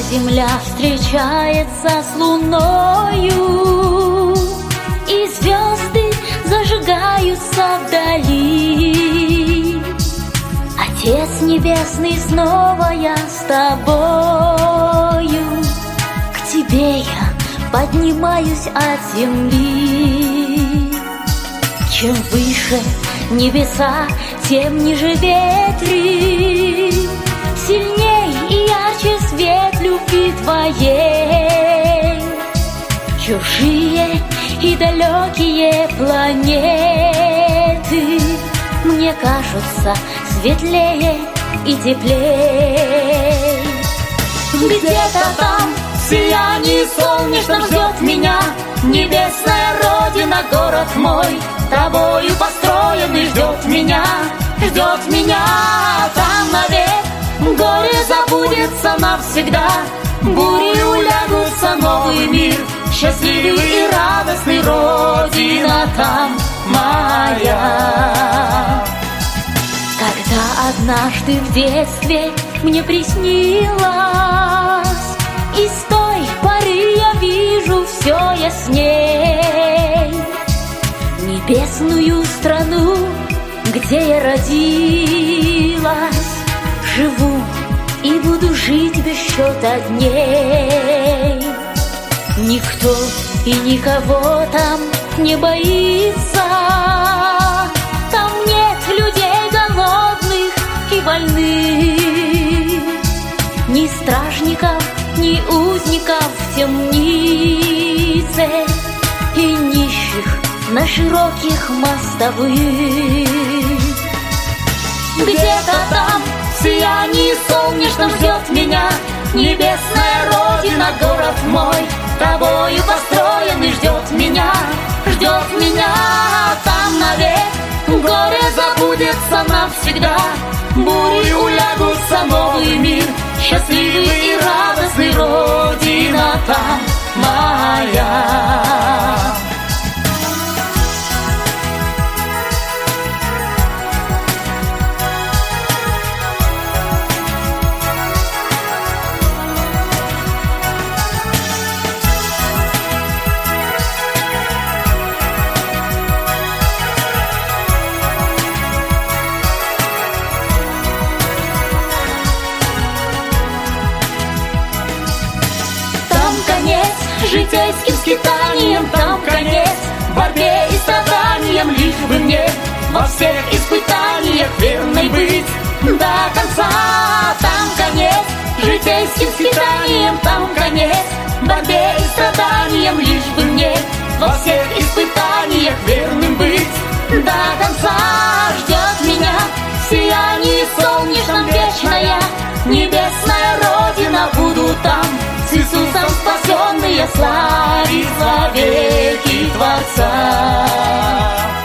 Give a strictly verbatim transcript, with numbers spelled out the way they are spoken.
земля встречается с луною, и звезды зажигаются вдали. Отец Небесный, снова я с тобою, к тебе я поднимаюсь от земли. Чем выше небеса, тем ниже ветры, сильней и ярче свет любви твоей. Чужие и далекие планеты мне кажутся светлее и теплей. Где-то там в сиянии солнечном ждет меня небесная родина, город мой, тобою построенный, ждет меня, ждет меня. Там навек горе забудется навсегда, бури улягутся, новый мир, счастливый и радостный, родина там моя. Когда однажды в детстве мне приснилось, и с той поры я вижу все ясней небесную страну, где я родилась. Живу и буду жить без счета дней. Никто и никого там не боится, там нет людей голодных и больных, ни стражников, ни узников в темнице, и нищих на широких мостовых. Где-то там в сиянии солнечном ждет меня небесная родина, город мой, тобою построенный, ждет меня, ждет меня. Там навек горе забудется навсегда, бури улягутся, новый мир, счастливый и радостный, родина там моя. Житейским скитанием, там конец борьбе и страданиям, лишь бы мне во всех испытаниях верной быть до конца. Там конец житейским скитаниям, там конец борьбе и страданиям, лишь бы мне во всех испытаниях верным быть до конца. Ждет меня в сиянии солнечном вечная небесная родина, буду там с Иисусом спасенные, славить вовеки Творца.